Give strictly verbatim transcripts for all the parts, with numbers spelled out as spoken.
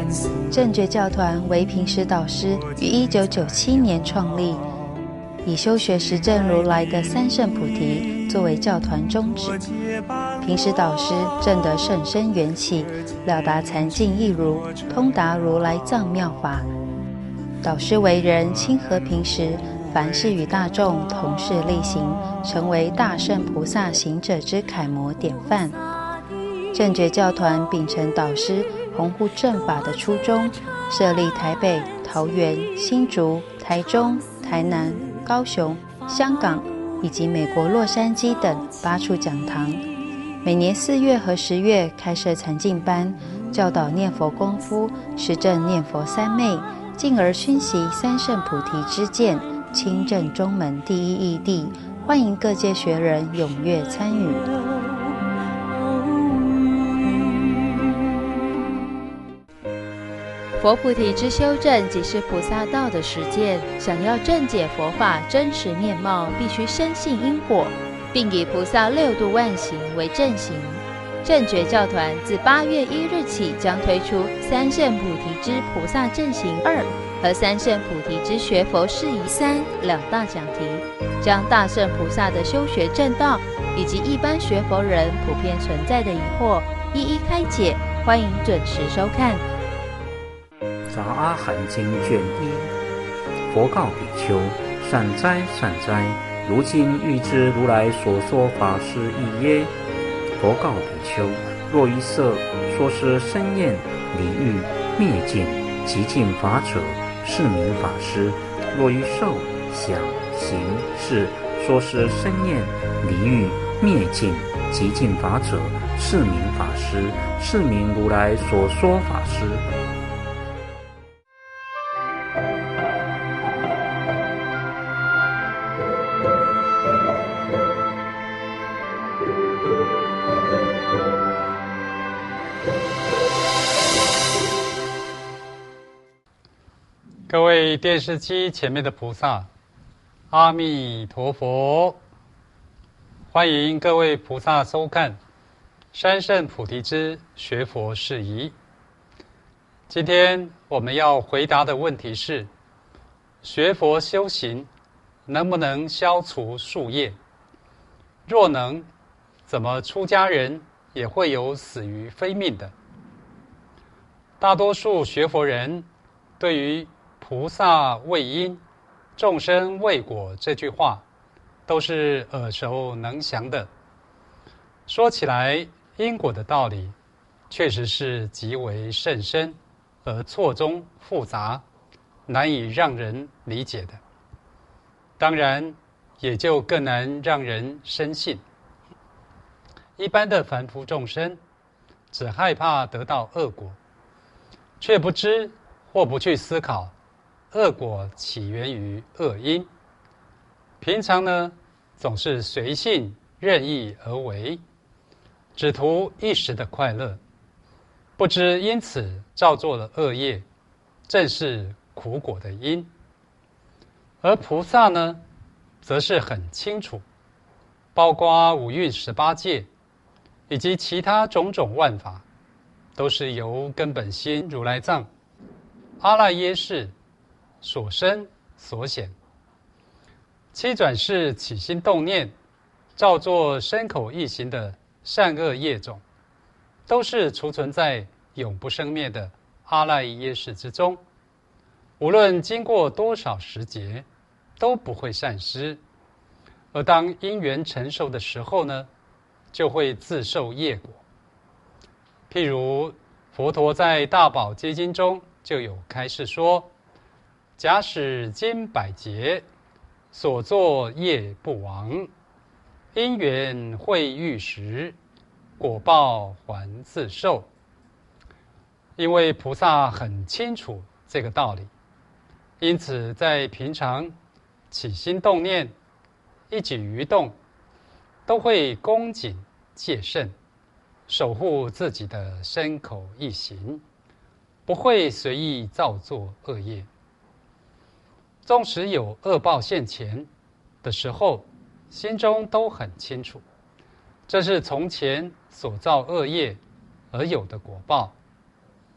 正觉教团为平时导师于一九九七年创立，以修学实证如来的三圣菩提作为教团宗旨。平时导师证得甚深缘起，了达禅境义如，通达如来藏妙法。导师为人亲和平时，凡事与大众同事力行，成为大圣菩萨行者之楷模典范。正觉教团秉承导师弘护正法的初衷，设立台北、桃园、新竹、台中、台南、高雄、香港以及美国洛杉矶等八处讲堂。每年四月和十月开设禅净班，教导念佛功夫，实证念佛三昧，进而熏习三圣菩提之见，亲证中门第一义谛。欢迎各界学人踊跃参与。佛菩提之修证，即是菩萨道的实践。想要正解佛法真实面貌，必须深信因果，并以菩萨六度万行为正行。正觉教团自八月一日起，将推出三圣菩提之菩萨正行二和三圣菩提之学佛事宜三两大讲题，将大圣菩萨的修学正道以及一般学佛人普遍存在的疑惑一一开解。欢迎准时收看。 杂阿含经卷一，佛告比丘：善哉善哉，如今欲知如来所说法是义耶？佛告比丘：若于色说是生厌离欲灭尽极尽法者，是名法师；若于受想行识说是生厌离欲灭尽极尽法者，是名法师，是名如来所说法师。 各位电视机前面的菩萨，阿弥陀佛！欢迎各位菩萨收看三圣菩提之学佛事宜。今天我们要回答的问题是：学佛修行能不能消除宿业？若能，怎么出家人也会有死于非命的？大多数学佛人对于菩萨为因，众生为果这句话都是耳熟能详的。说起来，因果的道理确实是极为甚深而错综复杂，难以让人理解的，当然也就更难让人深信。一般的凡夫众生只害怕得到恶果，却不知或不去思考恶果起源于恶因。平常呢，总是随性任意而为，只图一时的快乐，不知因此造作了恶业，正是苦果的因。而菩萨呢，则是很清楚，包括五蕴十八界以及其他种种万法，都是由根本心如来藏阿赖耶识所生所显。七转世起心动念，造作身口意行的善恶业种，都是储存在永不生灭的阿赖耶识之中，无论经过多少时节，都不会散失。而当因缘成熟的时候呢，就会自受业果。譬如佛陀在大宝积经中就有开示说：假使经百劫，所作业不亡，因缘会遇时，果报还自受。因为菩萨很清楚这个道理，因此在平常起心动念、一举一动，都会恭谨戒慎，守护自己的身口意行，不会随意造作恶业。纵使有恶报现前的时候，心中都很清楚，这是从前所造恶业而有的果报。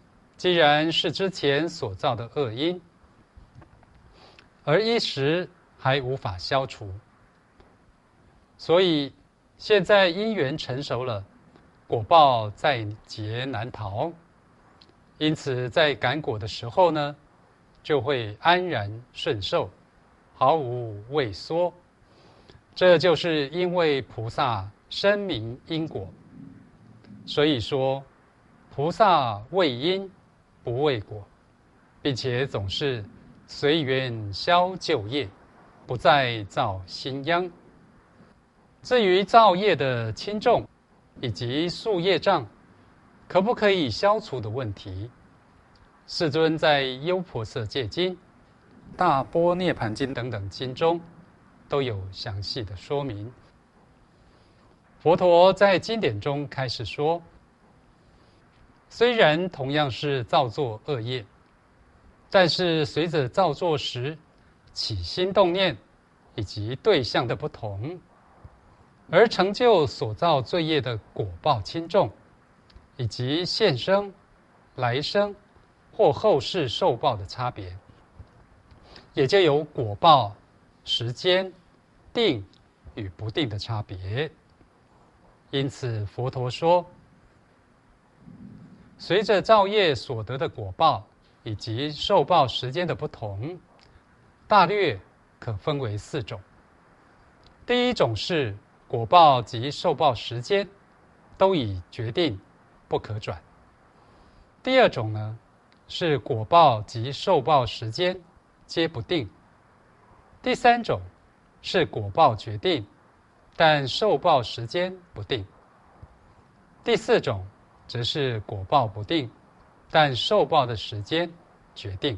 既然是之前所造的恶因，而一时还无法消除，所以现在因缘成熟了，果报在劫难逃，因此在感果的时候呢，就会安然顺受，毫无畏缩。这就是因为菩萨深明因果，所以说菩萨为因不为果，并且总是随缘消旧业，不再造新殃。至于造业的轻重以及宿业障可不可以消除的问题，世尊在《优婆塞戒经》《大般涅盘经》等等经中都有详细的说明。佛陀在经典中开始说，虽然同样是造作恶业，但是随着造作时起心动念以及对象的不同，而成就所造罪业的果报轻重，以及现生、来生或后世受报的差别，也就有果报、时间、定与不定的差别。因此佛陀说，随着造业所得的果报以及受报时间的不同，大略可分为四种。第一种是果报及受报时间都已决定，不可转。第二种呢，是果报及受报时间皆不定。第三种是果报决定，但受报时间不定。第四种则是果报不定，但受报的时间决定。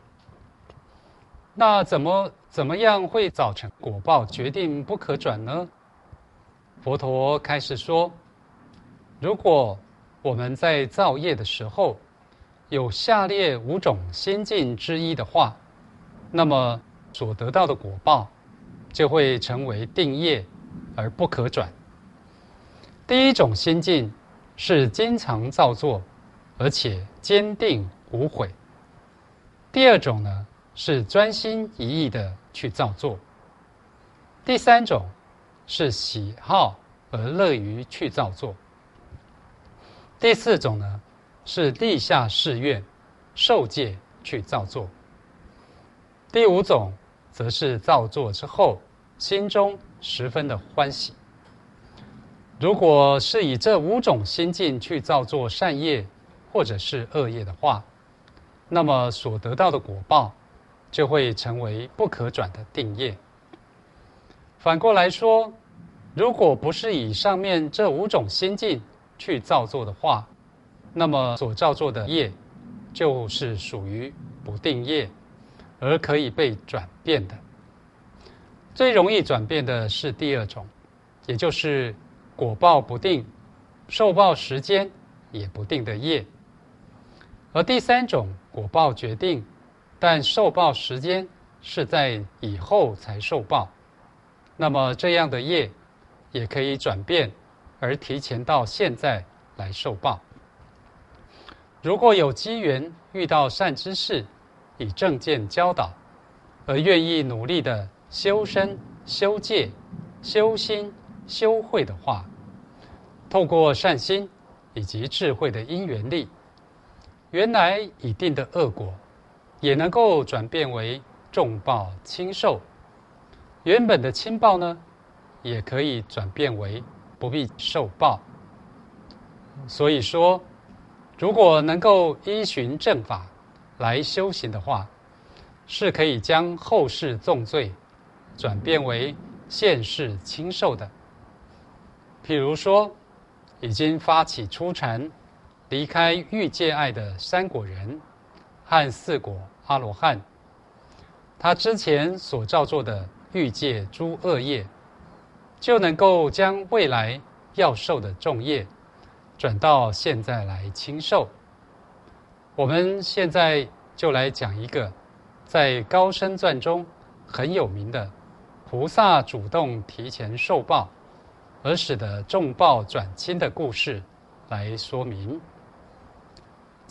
那怎么怎么样会造成果报决定不可转呢？佛陀开始说，如果我们在造业的时候有下列五种心境之一的话，那么所得到的果报就会成为定业而不可转。第一种心境是经常造作，而且坚定无悔。第二种呢，是专心一意的去造作。第三种是喜好而乐于去造作。第四种呢，是立下誓愿受戒去造作。第五种则是造作之后心中十分的欢喜。如果是以这五种心境去造作善业或者是恶业的话，那么所得到的果报就会成为不可转的定业。反过来说，如果不是以上面这五种心境去造作的话，那么所造作的业就是属于不定业，而可以被转变的。最容易转变的是第二种，也就是果报不定、受报时间也不定的业。而第三种果报决定，但受报时间是在以后才受报，那么这样的业也可以转变，而提前到现在来受报。如果有机缘遇到善知识，以正见教导，而愿意努力的修身、修戒、修心、修慧的话，透过善心以及智慧的因缘力，原来已定的恶果也能够转变为重报轻受，原本的轻报呢，也可以转变为不必受报。所以说，如果能够依循正法来修行的话，是可以将后世重罪转变为现世轻受的。譬如说，已经发起初禅离开欲界爱的三果人和四果阿罗汉，他之前所造作的欲界诸恶业，就能够将未来要受的重业转到现在来轻受。我们现在就来讲一个在高僧传中很有名的菩萨主动提前受报，而使得重报转轻的故事来说明。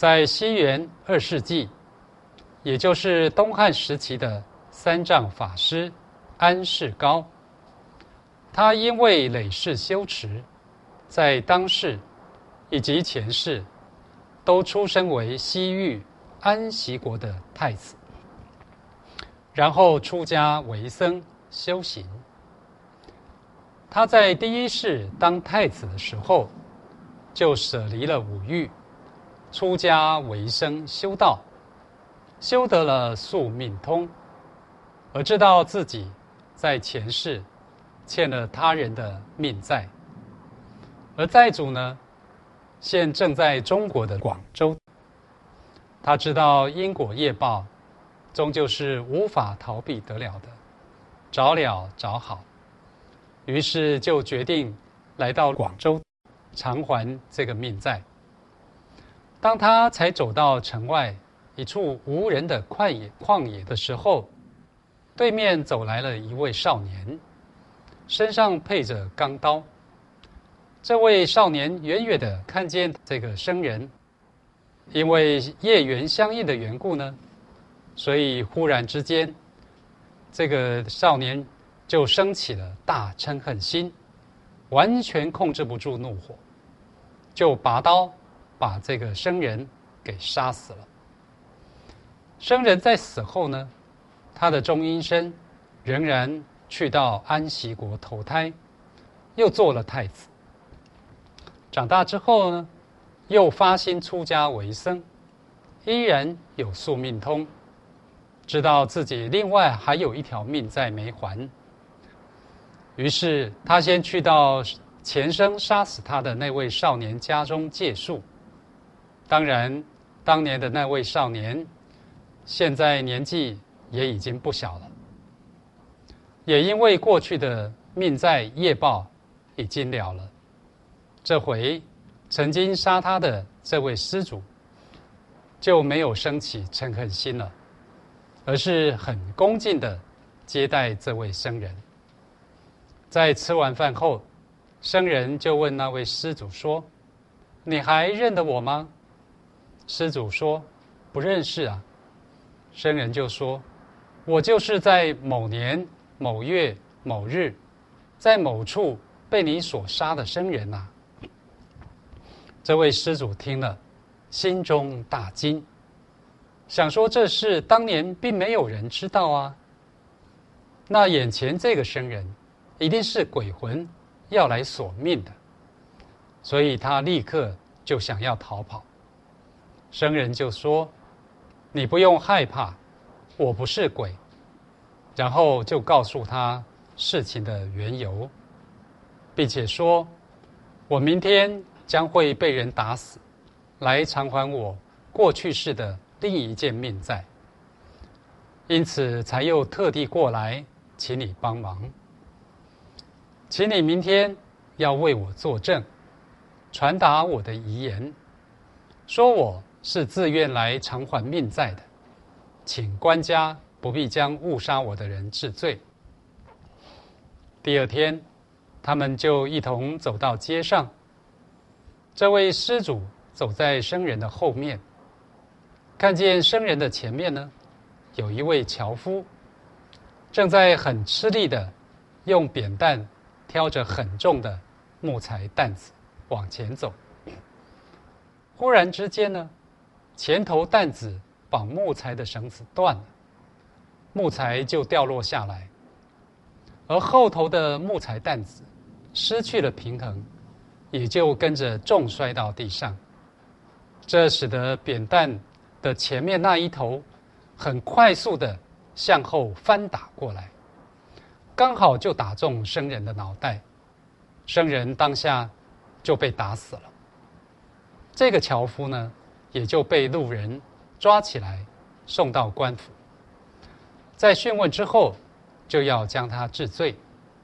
在西元二世纪，也就是东汉时期的三藏法师安世高，他因为累世修持，在当世以及前世都出身为西域安息国的太子，然后出家为僧修行。他在第一世当太子的时候，就舍离了五欲，出家为僧修道，修得了宿命通，而知道自己在前世欠了他人的命债，而债主呢，现正在中国的广州。他知道因果业报终究是无法逃避得了的，早了早好，于是就决定来到广州偿还这个命债。当他才走到城外一处无人的旷野旷野的时候，对面走来了一位少年，身上配着钢刀。这位少年远远的看见这个僧人，因为业缘相应的缘故呢，所以忽然之间，这个少年就升起了大嗔恨心，完全控制不住怒火，就拔刀把这个僧人给杀死了。僧人在死后呢，他的中阴身仍然去到安息国投胎，又做了太子。长大之后呢，又发心出家为僧，依然有宿命通，知道自己另外还有一条命债没还。于是他先去到前生杀死他的那位少年家中借宿。当然，当年的那位少年现在年纪也已经不小了，也因为过去的命债业报已经了了，这回曾经杀他的这位施主就没有升起嗔恨心了，而是很恭敬的接待这位僧人。在吃完饭后，僧人就问那位施主说：“你还认得我吗？”施主说：“不认识啊。”僧人就说：“我就是在某年某月某日，在某处被你所杀的僧人啊。”这位施主听了，心中大惊，想说这事当年并没有人知道啊，那眼前这个僧人一定是鬼魂要来索命的，所以他立刻就想要逃跑。僧人就说：“你不用害怕，我不是鬼。”然后就告诉他事情的缘由，并且说：“我明天将会被人打死，来偿还我过去世的另一件命债，因此才又特地过来请你帮忙。请你明天要为我作证，传达我的遗言，说我是自愿来偿还命债的，请官家不必将误杀我的人治罪。”第二天，他们就一同走到街上。这位施主走在僧人的后面，看见僧人的前面呢，有一位樵夫，正在很吃力的用扁担挑着很重的木材担子往前走。忽然之间呢，前头担子绑木材的绳子断了，木材就掉落下来，而后头的木材担子失去了平衡，也就跟着重摔到地上。这使得扁担的前面那一头很快速的向后翻打过来，刚好就打中僧人的脑袋，僧人当下就被打死了。这个樵夫呢，也就被路人抓起来送到官府，在讯问之后就要将他治罪。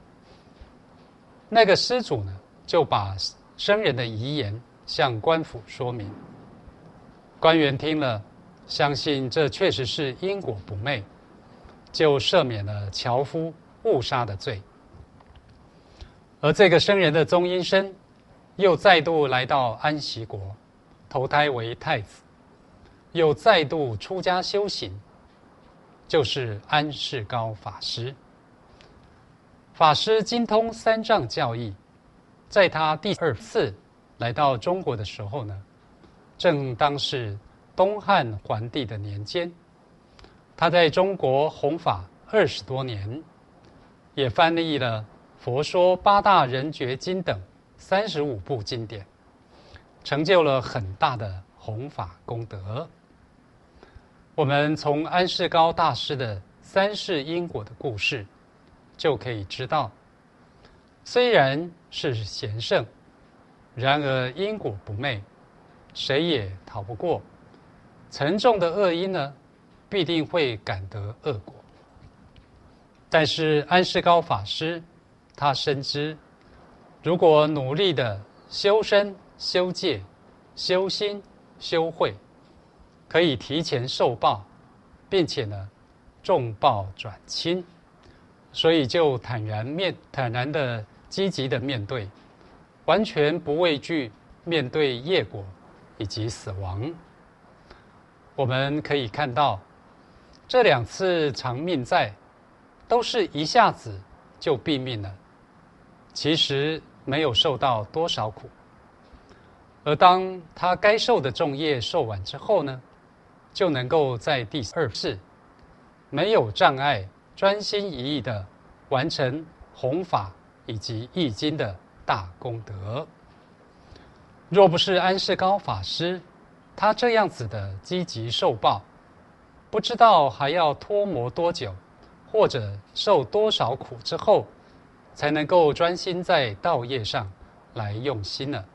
那个施主呢，就把僧人的遗言向官府说明。官员听了，相信这确实是因果不昧，就赦免了樵夫误杀的罪。而这个僧人的中阴身又再度来到安息国，投胎为太子， 又再度出家修行，就是安世高法师。法师精通三藏教义，在他第二次来到中国的时候呢，正当是东汉桓帝的年间，他在中国弘法二十多年，也翻译了《佛说八大人觉经》等三十五部经典，成就了很大的弘法功德。我们从安世高大师的三世因果的故事，就可以知道，虽然是贤圣，然而因果不昧，谁也逃不过。沉重的恶因呢，必定会感得恶果。但是安世高法师，他深知，如果努力的修身、修戒、修心、修慧，可以提前受报，并且呢，重报转轻，所以就坦然面坦然的、积极的面对，完全不畏惧面对业果以及死亡。我们可以看到，这两次长命债，都是一下子就毙命了，其实没有受到多少苦。而当他该受的重业受完之后呢，就能够在第二世没有障碍、专心一意的完成弘法以及译经的大功德。若不是安世高法师他这样子的积极受报，不知道还要拖磨多久，或者受多少苦之后，才能够专心在道业上来用心呢？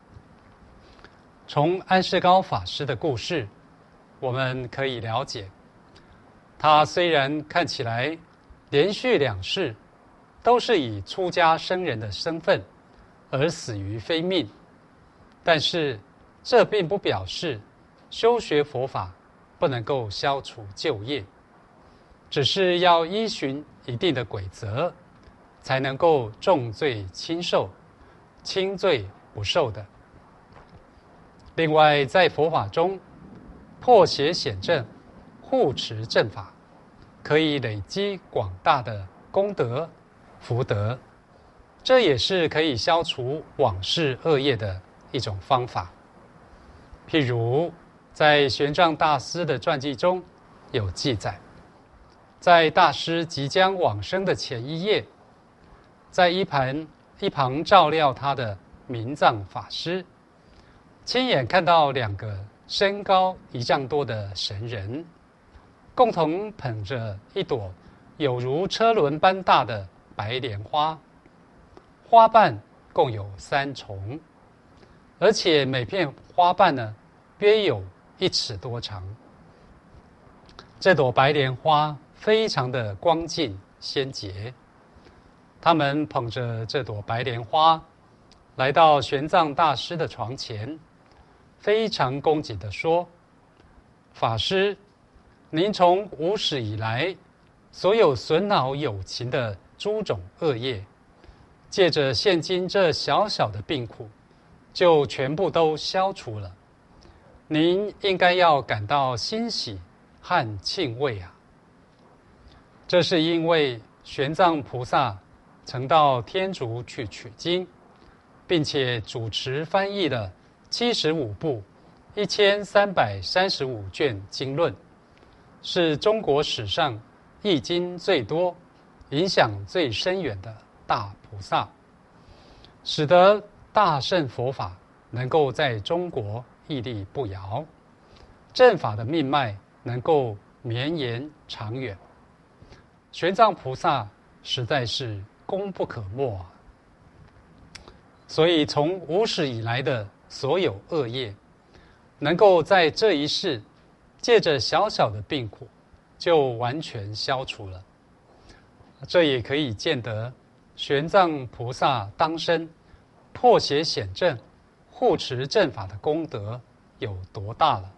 从安世高法师的故事，我们可以了解，他虽然看起来连续两世都是以出家僧人的身份而死于非命，但是这并不表示修学佛法不能够消除旧业，只是要依循一定的规则，才能够重罪轻受，轻罪不受的。另外，在佛法中，破邪显正、护持正法，可以累积广大的功德、福德，这也是可以消除往世恶业的一种方法。譬如，在玄奘大师的传记中有记载，在大师即将往生的前一夜，在一旁一旁照料他的明藏法师，亲眼看到两个身高一丈多的神人，共同捧着一朵有如车轮般大的白莲花，花瓣共有三重，而且每片花瓣呢，约有一尺多长。这朵白莲花非常的光净鲜洁，他们捧着这朵白莲花，来到玄奘大师的床前，非常恭敬地说：“法师，您从无始以来，所有损恼有情的诸种恶业，借着现今这小小的病苦，就全部都消除了。您应该要感到欣喜和庆慰啊！这是因为玄奘菩萨曾到天竺去取经，并且主持翻译了七十五部、一千三百三十五卷经论，是中国史上译经最多、影响最深远的大菩萨，使得大乘佛法能够在中国屹立不摇，正法的命脉能够绵延长远。玄奘菩萨实在是功不可没啊！所以从无始以来的所有恶业，能够在这一世借着小小的病苦就完全消除了。这也可以见得玄奘菩萨当生破邪显正、护持正法的功德有多大了。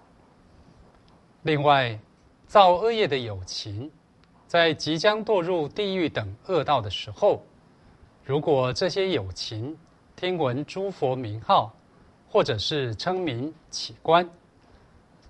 另外，造恶业的有情，在即将堕入地狱等恶道的时候，如果这些有情听闻诸佛名号，或者是称名起观，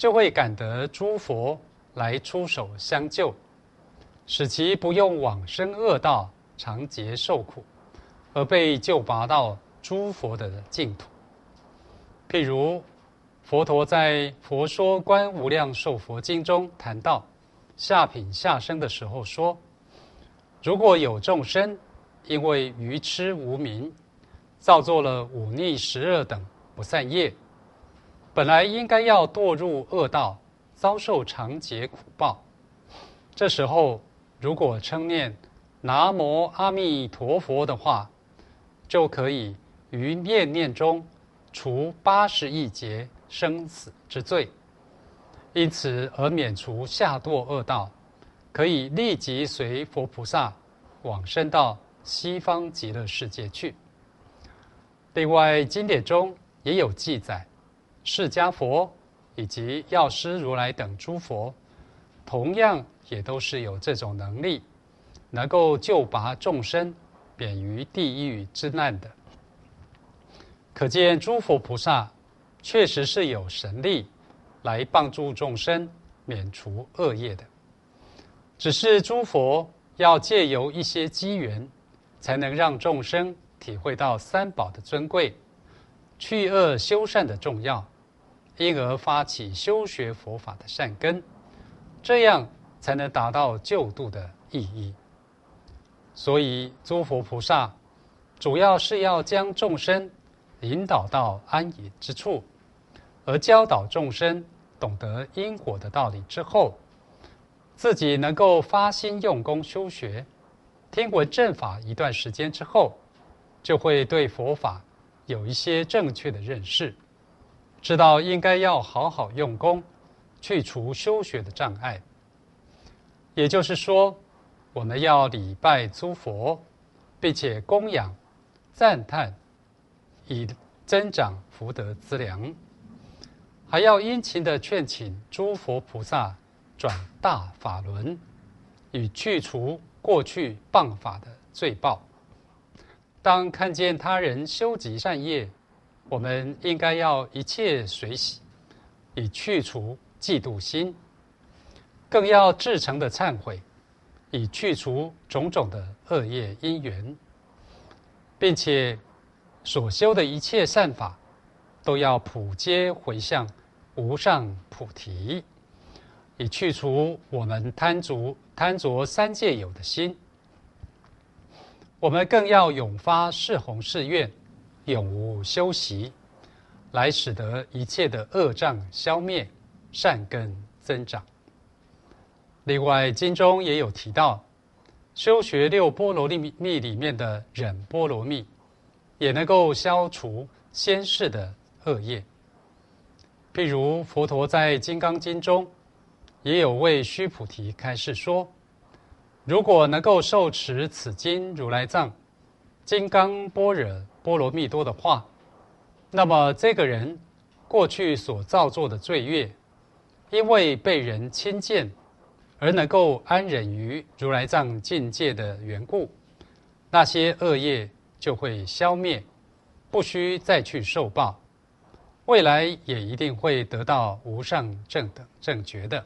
就会感得诸佛来出手相救，使其不用往生恶道长劫受苦，而被救拔到诸佛的净土。譬如佛陀在《佛说观无量寿佛经》中谈到下品下生的时候说，如果有众生因为愚痴无明，造作了五逆十恶等不善业，本来应该要堕入恶道，遭受长劫苦报。这时候如果称念南无阿弥陀佛的话，就可以于念念中除八十亿劫生死之罪，因此而免除下堕恶道，可以立即随佛菩萨往生到西方极乐世界去。另外经典中也有记载，释迦佛以及药师如来等诸佛，同样也都是有这种能力，能够救拔众生免于地狱之难的。可见诸佛菩萨确实是有神力来帮助众生免除恶业的，只是诸佛要借由一些机缘，才能让众生体会到三宝的尊贵，去恶修善的重要，因而发起修学佛法的善根，这样才能达到救度的意义。所以诸佛菩萨主要是要将众生引导到安隐之处，而教导众生懂得因果的道理之后，自己能够发心用功修学，听闻正法一段时间之后，就会对佛法有一些正确的认识，知道应该要好好用功，去除修学的障碍。也就是说，我们要礼拜诸佛，并且供养、赞叹，以增长福德资粮，还要殷勤地劝请诸佛菩萨转大法轮，以去除过去谤法的罪报。当看见他人修集善业，我们应该要一切随喜，以去除嫉妒心，更要至诚的忏悔，以去除种种的恶业因缘，并且所修的一切善法都要普皆回向无上菩提，以去除我们贪着贪着三界有的心。我们更要永发誓弘誓愿，永无休息，来使得一切的恶障消灭，善根增长。另外经中也有提到，修学六波罗蜜里面的忍波罗蜜，也能够消除先世的恶业。譬如佛陀在《金刚经》中也有为须菩提开示说，如果能够受持此经如来藏金刚般若波罗蜜多的话，那么这个人过去所造作的罪业，因为被人轻贱而能够安忍于如来藏境界的缘故，那些恶业就会消灭，不需再去受报，未来也一定会得到无上正等正觉的。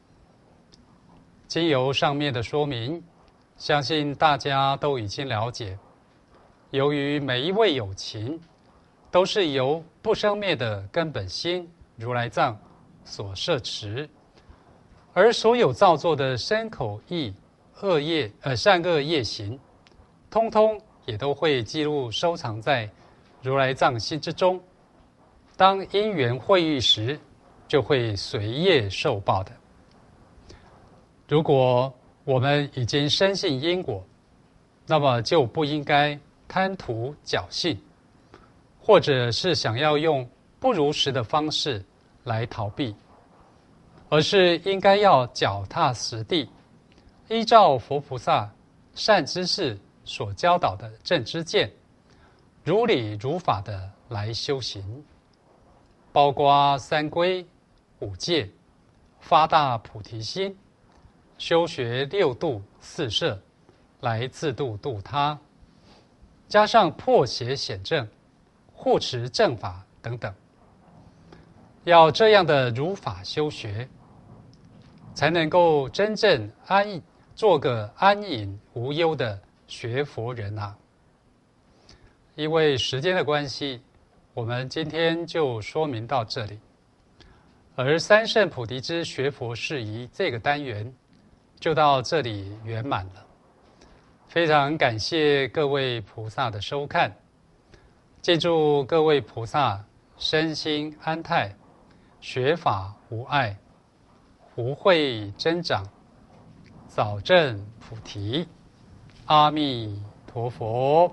经由上面的说明，相信大家都已经了解，由于每一位有情都是由不生灭的根本心如来藏所摄持，而所有造作的身口意恶业呃善恶业行，通通也都会记录收藏在如来藏心之中，当因缘会遇时，就会随业受报的。如果我们已经深信因果，那么就不应该贪图侥幸，或者是想要用不如实的方式来逃避，而是应该要脚踏实地，依照佛菩萨善知识所教导的正知见，如理如法的来修行，包括三皈、五戒，发大菩提心，修学六度四摄，来自度度他，加上破邪显正，护持正法等等。 要这样的如法修学，才能够真正安逸，做个安隐无忧的学佛人啊。因为时间的关系，我们今天就说明到这里。而三圣菩提之学佛事宜这个单元就到这里圆满了。非常感谢各位菩萨的收看，借祝各位菩萨身心安泰，学法无碍，福慧增长，早证菩提。阿弥陀佛。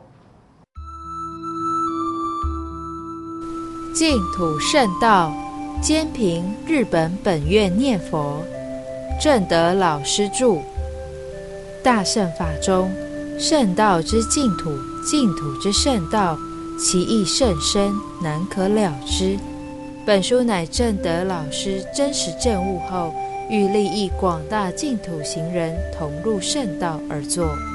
净土圣道，兼凭日本本愿念佛，正德老师著。大乘法中，圣道之净土，净土之圣道，其义甚深，难可了之。本书乃正德老师真实证悟后，欲利益广大净土行人同入圣道而作。